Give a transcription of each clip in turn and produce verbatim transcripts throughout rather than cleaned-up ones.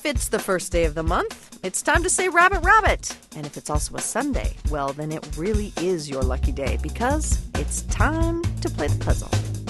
If it's the first day of the month, it's time to say rabbit, rabbit. And if it's also a Sunday, well, then it really is your lucky day because it's time to play the puzzle.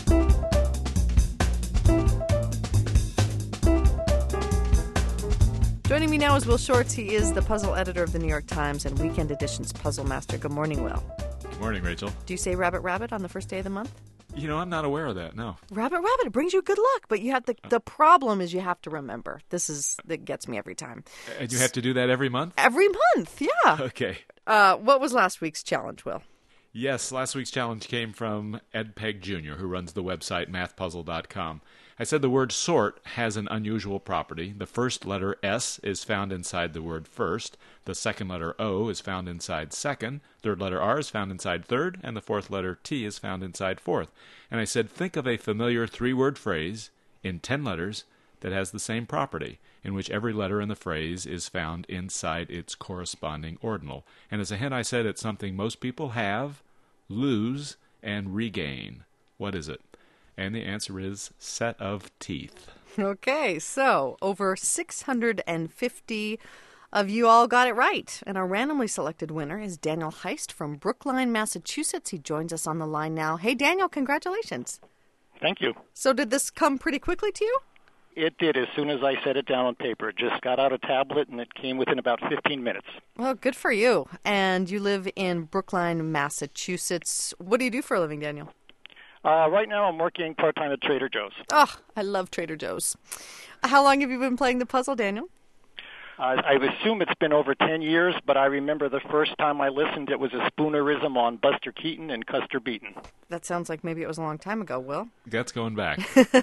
Joining me now is Will Shortz. He is the puzzle editor of the New York Times and Weekend Edition's Puzzle Master. Good morning, Will. Good morning, Rachel. Do you say rabbit, rabbit on the first day of the month? You know, I'm not aware of that, no. Rabbit, rabbit, it brings you good luck, but you have the the problem is you have to remember. This is that gets me every time. And you have to do that every month? Every month, yeah. Okay. Uh, what was last week's challenge, Will? Yes, last week's challenge came from Ed Pegg Junior, who runs the website math puzzle dot com. I said the word sort has an unusual property. The first letter S is found inside the word first. The second letter O is found inside second. Third letter R is found inside third. And the fourth letter T is found inside fourth. And I said, think of a familiar three-word phrase in ten letters that has the same property, in which every letter in the phrase is found inside its corresponding ordinal. And as a hint, I said it's something most people have, lose, and regain. What is it? And the answer is set of teeth. Okay, so over six hundred fifty of you all got it right. And our randomly selected winner is Daniel Heist from Brookline, Massachusetts. He joins us on the line now. Hey, Daniel, congratulations. Thank you. So did this come pretty quickly to you? It did as soon as I set it down on paper. It just got out a tablet, and it came within about fifteen minutes. Well, good for you. And you live in Brookline, Massachusetts. What do you do for a living, Daniel? Uh, right now, I'm working part-time at Trader Joe's. Oh, I love Trader Joe's. How long have you been playing the puzzle, Daniel? Uh, I assume it's been over ten years, but I remember the first time I listened, it was a Spoonerism on Buster Keaton and Custer Beaton. That sounds like maybe it was a long time ago, Will. That's going back.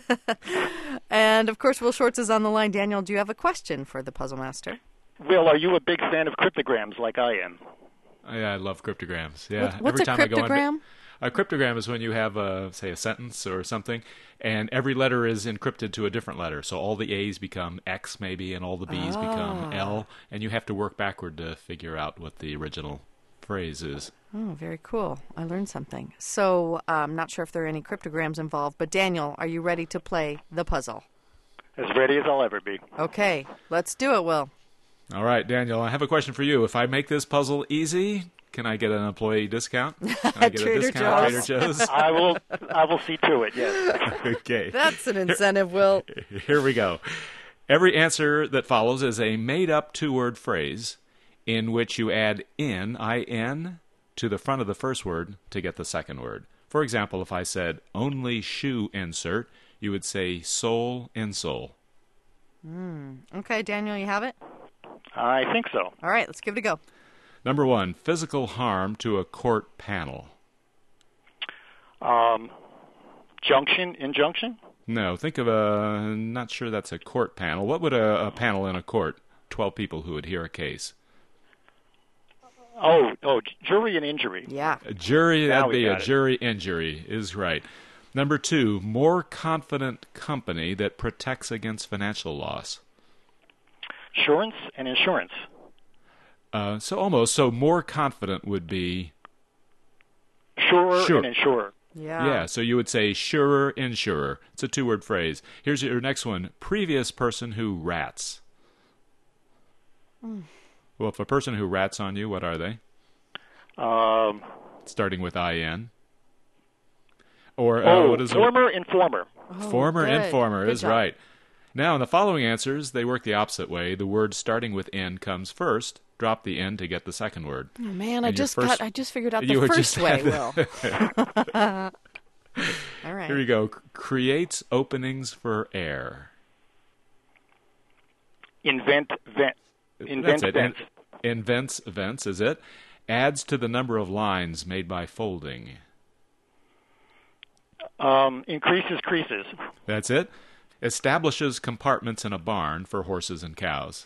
And, of course, Will Shortz is on the line. Daniel, do you have a question for the Puzzle Master? Will, are you a big fan of cryptograms like I am? Yeah, I love cryptograms. Yeah. What, what's Every a time I go cryptogram? on, a cryptogram is when you have, a, say, a sentence or something, and every letter is encrypted to a different letter. So all the A's become X, maybe, and all the B's Ah. become L, and you have to work backward to figure out what the original phrase is. Oh, very cool. I learned something. So I'm not sure if there are any cryptograms involved, but Daniel, are you ready to play the puzzle? As ready as I'll ever be. Okay, let's do it, Will. All right, Daniel, I have a question for you. If I make this puzzle easy, can I get an employee discount? Can I get Trader a discount Joe's. at Trader Joe's? I will I will see to it, yes. Okay. That's an incentive, Will. Here we go. Every answer that follows is a made-up two-word phrase in which you add in, I N, to the front of the first word to get the second word. For example, if I said, only shoe insert, you would say sole insole. Mm. Okay, Daniel, you have it? I think so. All right, let's give it a go. Number one, physical harm to a court panel. Um, junction, injunction? No, think of a, not sure that's a court panel. What would a, a panel in a court? Twelve people who would hear a case. Oh, oh, jury and injury. Yeah. A jury, Now that'd we be a got it. jury injury, is right. Number two, more confident company that protects against financial loss. Insurance and insurance. Uh, so almost, so more confident would be, Sure, Sure. and insurer. Yeah. yeah, so you would say surer, insurer. It's a two-word phrase. Here's your next one, previous person who rats. Mm. Well, if a person who rats on you, what are they? Um, Starting with I N. Or uh, oh, what is it? former informer. Oh, Former good. informer Good is job. right. Now, in the following answers, they work the opposite way. The word starting with N comes first. Drop the N to get the second word. Oh, man, I And your just first- got, I just figured out You the were first just- way, Will. All right. Here we go. C- creates openings for air. Invent, vent. Invent, That's it. vents. In- invents vents, is it? Adds to the number of lines made by folding. Um, increases creases. That's it. Establishes compartments in a barn for horses and cows.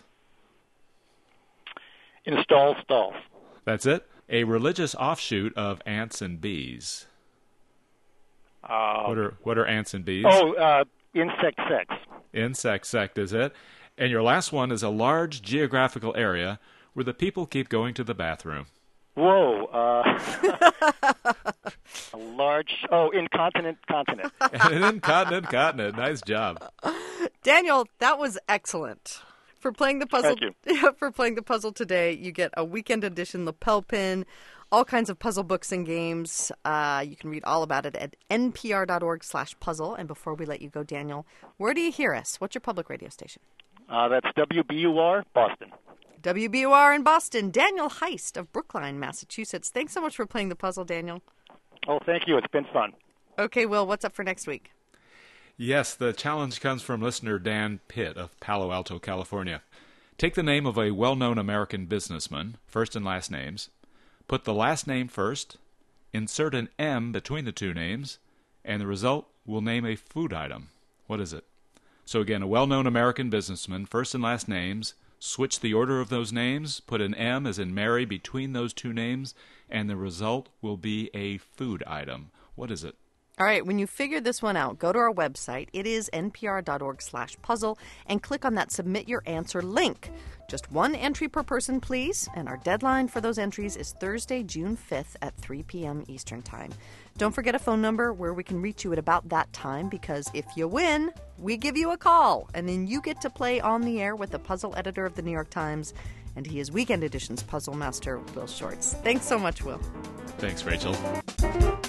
Install stalls. That's it. A religious offshoot of ants and bees. Uh, What are what are ants and bees? oh, uh, insect sex. Insect sect is it. And your last one is a large geographical area where the people keep going to the bathroom. Whoa. Uh, a large, oh, incontinent continent. And incontinent continent. Nice job. Daniel, that was excellent. For playing the puzzle, Thank you. for playing the puzzle today, you get a weekend edition lapel pin, all kinds of puzzle books and games. Uh, you can read all about it at npr.org slash puzzle. And before we let you go, Daniel, where do you hear us? What's your public radio station? Uh, that's W B U R, Boston. W B U R in Boston. Daniel Heist of Brookline, Massachusetts. Thanks so much for playing the puzzle, Daniel. Oh, thank you. It's been fun. Okay, Will, what's up for next week? Yes, the challenge comes from listener Dan Pitt of Palo Alto, California. Take the name of a well-known American businessman, first and last names, put the last name first, insert an M between the two names, and the result will name a food item. What is it? So again, a well-known American businessman, first and last names, switch the order of those names, put an M as in Mary between those two names, and the result will be a food item. What is it? All right, when you figure this one out, go to our website. It is npr.org slash puzzle and click on that Submit Your Answer link. Just one entry per person, please. And our deadline for those entries is Thursday, June fifth at three p.m. Eastern Time. Don't forget a phone number where we can reach you at about that time, because if you win, we give you a call. And then you get to play on the air with the puzzle editor of the New York Times. And he is Weekend Edition's puzzle master, Will Shortz. Thanks so much, Will. Thanks, Rachel.